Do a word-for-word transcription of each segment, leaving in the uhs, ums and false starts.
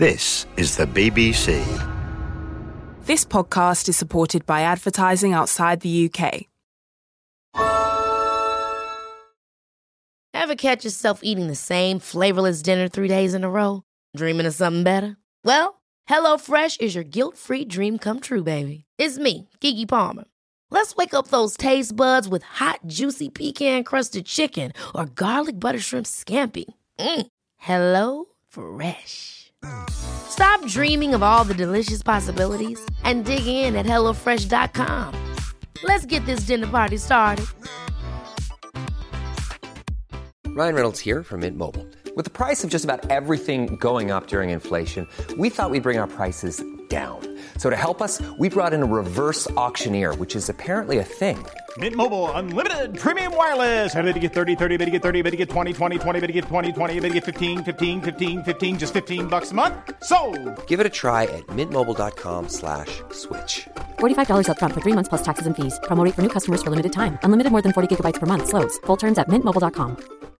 This is the B B C. This podcast is supported by advertising outside the U K. Ever catch yourself eating the same flavorless dinner three days in a row? Dreaming of something better? Well, HelloFresh is your guilt-free dream come true, baby. It's me, Keke Palmer. Let's wake up those taste buds with hot, juicy pecan-crusted chicken or garlic butter shrimp scampi. Mm. Hello Fresh. Stop dreaming of all the delicious possibilities and dig in at hello fresh dot com. Let's get this dinner party started. Ryan Reynolds here from Mint Mobile. With the price of just about everything going up during inflation, we thought we'd bring our prices down. So to help us, we brought in a reverse auctioneer, which is apparently a thing. Mint Mobile Unlimited Premium Wireless. How to get thirty, thirty, how to get thirty, how to get twenty, twenty, twenty, how to get twenty, twenty, how to get fifteen, fifteen, fifteen, fifteen, just fifteen bucks a month? Sold! Give it a try at mintmobile.com slash switch. forty-five dollars up front for three months plus taxes and fees. Promo rate for new customers for limited time. Unlimited more than forty gigabytes per month. Slows full terms at mint mobile dot com.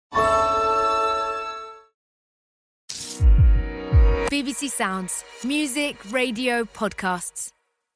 B B C Sounds. Music, radio, podcasts.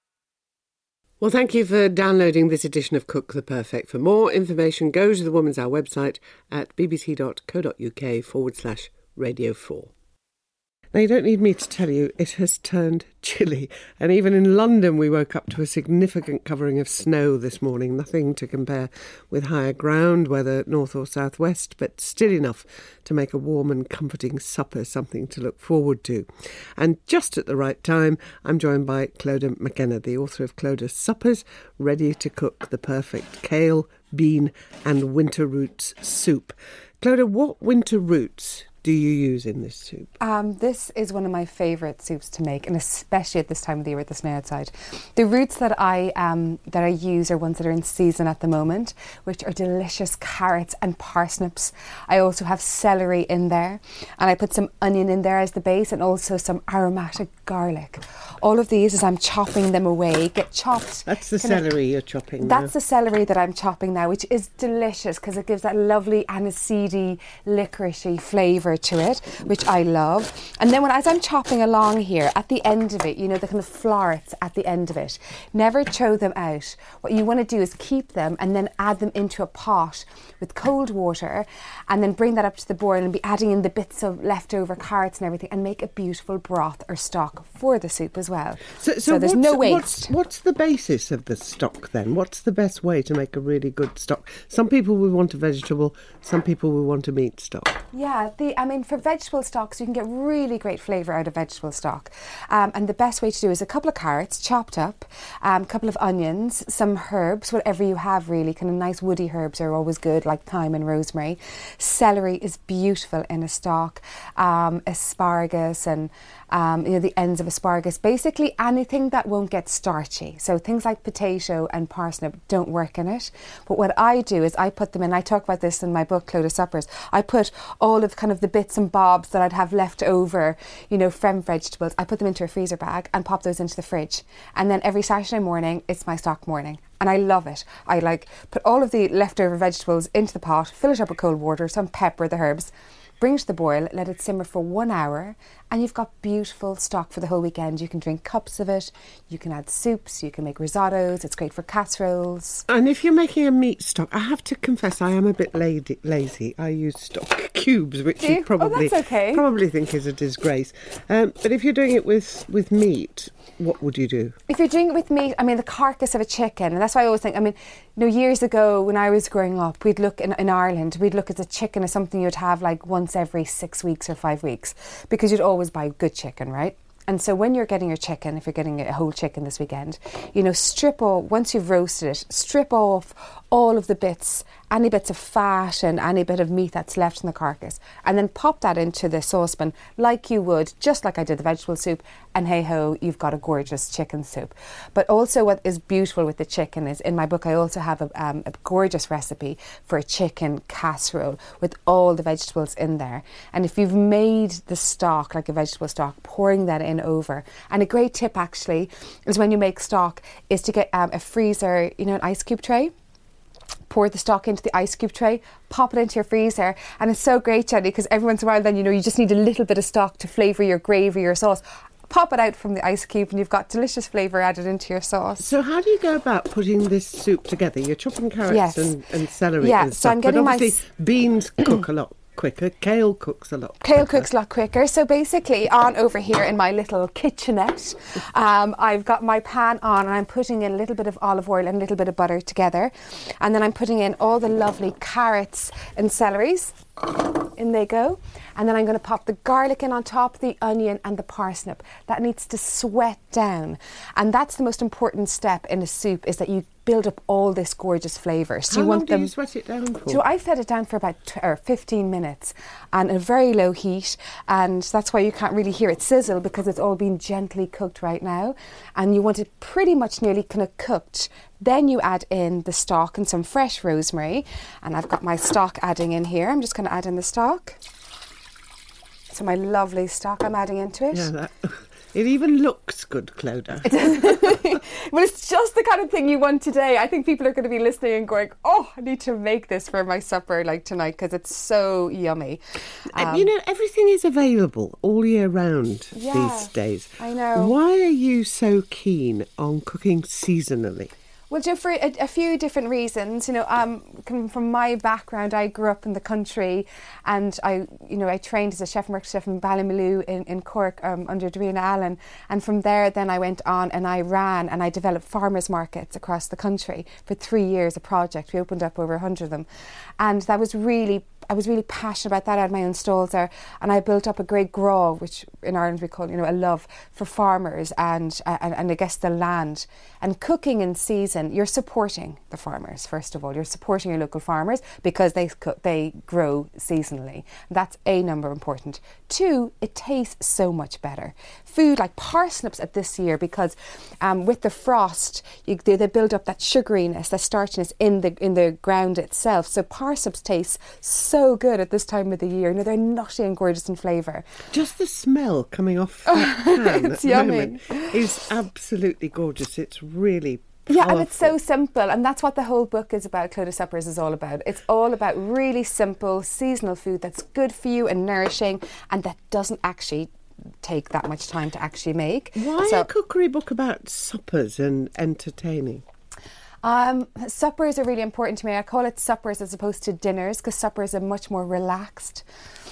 Well, thank you for downloading this edition of Cook the Perfect. For more information, go to the Woman's Hour website at bbc.co.uk forward slash radio four. Now, you don't need me to tell you, it has turned chilly. And even in London, we woke up to a significant covering of snow this morning. Nothing to compare with higher ground, whether north or southwest, but still enough to make a warm and comforting supper something to look forward to. And just at the right time, I'm joined by Clodagh McKenna, the author of Clodagh's Suppers, ready to cook the perfect kale, bean and winter roots soup. Clodagh, what winter roots do you use in this soup? Um, this is one of my favourite soups to make, and especially at this time of the year with the snow outside. The roots that I um, that I use are ones that are in season at the moment, which are delicious carrots and parsnips. I also have celery in there, and I put some onion in there as the base, and also some aromatic garlic. All of these, as I'm chopping them away, get chopped. That's the celery you're chopping now. That's the celery that I'm chopping now, which is delicious because it gives that lovely aniseedy, licoricey flavour to it, which I love. And then when as I'm chopping along here, at the end of it, you know, the kind of florets at the end of it, never throw them out. What you want to do is keep them and then add them into a pot with cold water, and then bring that up to the boil and be adding in the bits of leftover carrots and everything, and make a beautiful broth or stock for the soup as well. So, so, so there's no waste. What's, what's the basis of the stock then? What's the best way to make a really good stock? Some people will want a vegetable, some people will want a meat stock. Yeah, the I mean, for vegetable stocks, you can get really great flavour out of vegetable stock. Um, and the best way to do is a couple of carrots chopped up, a um, couple of onions, some herbs, whatever you have really, kind of nice woody herbs are always good, like thyme and rosemary. Celery is beautiful in a stock, um, asparagus and Um, you know, the ends of asparagus, basically anything that won't get starchy. So things like potato and parsnip don't work in it. But what I do is I put them in, I talk about this in my book, Clodagh's Suppers, I put all of kind of the bits and bobs that I'd have left over, you know, from vegetables, I put them into a freezer bag and pop those into the fridge. And then every Saturday morning, it's my stock morning. And I love it. I like put all of the leftover vegetables into the pot, fill it up with cold water, some pepper, the herbs, bring it to the boil, let it simmer for one hour, and you've got beautiful stock for the whole weekend. You can drink cups of it, you can add soups, you can make risottos, it's great for casseroles. And if you're making a meat stock, I have to confess I am a bit lady, lazy. I use stock cubes, which you, you probably, oh, that's okay. probably think is a disgrace. Um, but if you're doing it with, with meat, what would you do? If you're doing it with meat, I mean, the carcass of a chicken, and that's why I always think, I mean, you know, years ago when I was growing up, we'd look in, in Ireland, we'd look at the chicken as something you'd have like once every six weeks or five weeks, because you'd always buy good chicken, right? And so when you're getting your chicken, if you're getting a whole chicken this weekend, you know, strip off, once you've roasted it, strip off all of the bits, any bits of fat and any bit of meat that's left in the carcass, and then pop that into the saucepan like you would, just like I did the vegetable soup, and hey ho, you've got a gorgeous chicken soup. But also what is beautiful with the chicken is, in my book I also have a, um, a gorgeous recipe for a chicken casserole with all the vegetables in there. And if you've made the stock like a vegetable stock, pouring that in over. And a great tip actually is when you make stock is to get um, a freezer, you know, an ice cube tray. pour the stock into the ice cube tray, pop it into your freezer, and it's so great, Jenny, because every once in a while then, you know, you just need a little bit of stock to flavour your gravy, your sauce. Pop it out from the ice cube and you've got delicious flavour added into your sauce. So how do you go about putting this soup together? You're chopping carrots Yes. and, and celery Yeah, and so stuff, I'm getting but my obviously s- beans cook a lot quicker. Kale cooks a lot Kale quicker. cooks a lot quicker. So basically on over here in my little kitchenette, um, I've got my pan on and I'm putting in a little bit of olive oil and a little bit of butter together. And then I'm putting in all the lovely carrots and celeries. In they go. And then I'm going to pop the garlic in on top, the onion and the parsnip. That needs to sweat down. And that's the most important step in a soup, is that you build up all this gorgeous flavour. So How you long want do them you sweat it down for? So I fed it down for about t- or fifteen minutes and a very low heat, and that's why you can't really hear it sizzle, because it's all been gently cooked right now, and you want it pretty much nearly kind of cooked. Then you add in the stock and some fresh rosemary, and I've got my stock adding in here. I'm just going to add in the stock. So my lovely stock I'm adding into it. Yeah, that, it even looks good, Clodagh. Well, it's just the kind of thing you want today. I think people are going to be listening and going, oh, I need to make this for my supper like tonight, because it's so yummy. Um, you know, everything is available all year round Yeah, these days. I know. Why are you so keen on cooking seasonally? Well, Joe, for a, a few different reasons. You know, um, coming from my background, I grew up in the country, and I, you know, I trained as a chef and work chef in Ballymaloe in, in Cork um, under Darina Allen, and from there, then I went on and I ran and I developed farmers markets across the country for three years. A project we opened up over a hundred of them, and that was really. I was really passionate about that. I had my own stalls there, and I built up a great graw, which in Ireland we call, you know, a love for farmers and, and and I guess the land. And cooking in season, you're supporting the farmers. First of all, you're supporting your local farmers because they cook, they grow seasonally. That's a number important. Two, it tastes so much better. Food like parsnips at this year, because um, with the frost, you, they, they build up that sugariness, that starchiness in the in the ground itself. So parsnips taste so good at this time of the year. You know, they're nutty and gorgeous in flavour. Just the smell coming off that pan It's at the yummy. moment is absolutely gorgeous. It's really Yeah, and it's so powerful. simple, and that's what the whole book is about. Clodagh Suppers is all about. It's all about really simple, seasonal food that's good for you and nourishing, and that doesn't actually take that much time to actually make. Why So- a cookery book about suppers and entertaining? Um, suppers are really important to me. I call it suppers as opposed to dinners, because suppers are much more relaxed.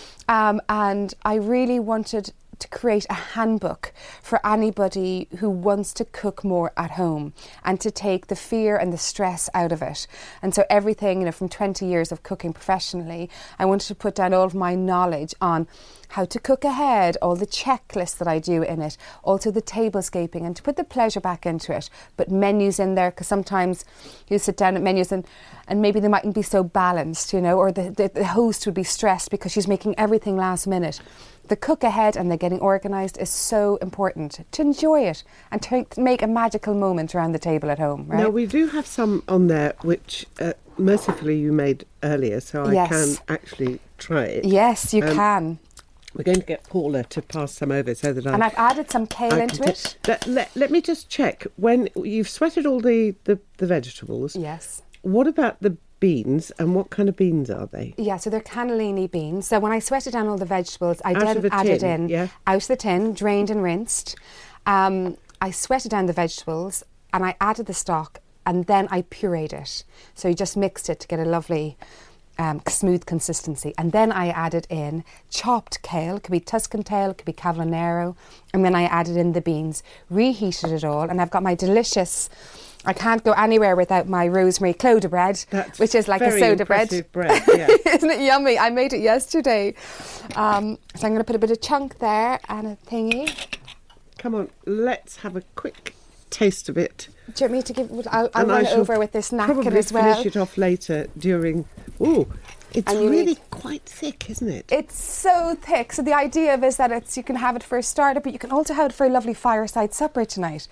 Um, and I really wanted to create a handbook for anybody who wants to cook more at home and to take the fear and the stress out of it. And so everything, you know, from twenty years of cooking professionally, I wanted to put down all of my knowledge on how to cook ahead, all the checklists that I do in it, also the tablescaping, and to put the pleasure back into it. But menus in there, because sometimes you sit down at menus and, and maybe they mightn't be so balanced, you know, or the, the, the host would be stressed because she's making everything last minute. The cook ahead and the getting organised is so important to enjoy it and to make a magical moment around the table at home, right? Now, we do have some on there which uh, mercifully you made earlier, so I Yes. can actually try it. Yes, you Um, can. We're going to get Paula to pass some over so that I... And I've added some kale I into can it. ta- let, let, let me just check. When you've sweated all the, the, the vegetables, Yes. what about the beans, and what kind of beans are they? Yeah, so they're cannellini beans. So when I sweated down all the vegetables, I Out then of a added tin, in yeah? out of the tin, drained and rinsed. Um, I sweated down the vegetables and I added the stock, and then I pureed it. So you just mixed it to get a lovely um, smooth consistency. And then I added in chopped kale. It could be Tuscan kale, it could be Cavallonero. And then I added in the beans, reheated it all, and I've got my delicious... I can't go anywhere without my rosemary Clodagh bread, That's which is like a very soda bread. impressive bread, yeah. Isn't it yummy? I made it yesterday. Um, so I'm going to put a bit of chunk there and a thingy. Come on, let's have a quick taste of it. Do you want me to give... I'll, I'll And run I it shall over with this napkin probably as well. finish it off later during... Ooh, it's And you really need- quite thick, isn't it? It's so thick. So the idea of is that it's you can have it for a starter, but you can also have it for a lovely fireside supper tonight.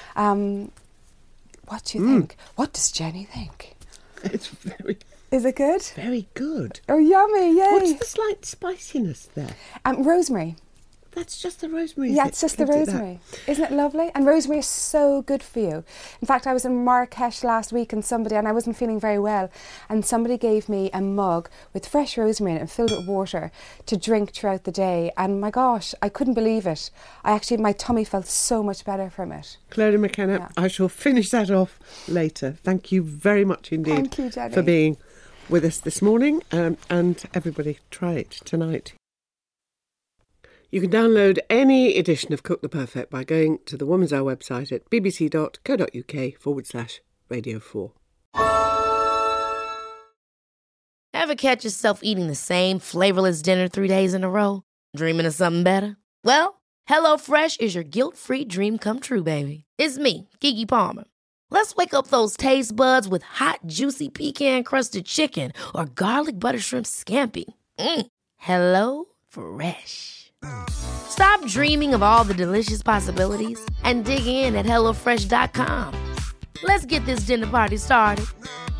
Um, what do you Mm. think? What does Jenny think? It's very, Is it good? very good. Oh, yummy! Yay! What's the slight spiciness there? Um, rosemary. That's just the rosemary. Yeah, it's just the rosemary. It Isn't it lovely? And rosemary is so good for you. In fact, I was in Marrakesh last week and somebody, and I wasn't feeling very well, and somebody gave me a mug with fresh rosemary in it and filled it with water to drink throughout the day. And my gosh, I couldn't believe it. I actually, my tummy felt so much better from it. Clodagh McKenna, yeah. I shall finish that off later. Thank you very much indeed Thank you, Jenny. for being with us this morning, um, and everybody try it tonight. You can download any edition of Cook the Perfect by going to the Woman's Hour website at bbc.co.uk forward slash radio 4. Ever catch yourself eating the same flavourless dinner three days in a row? Dreaming of something better? Well, HelloFresh is your guilt-free dream come true, baby. It's me, Keke Palmer. Let's wake up those taste buds with hot, juicy pecan-crusted chicken or garlic butter shrimp scampi. Mm. Hello Fresh. Stop dreaming of all the delicious possibilities and dig in at hello fresh dot com. Let's get this dinner party started.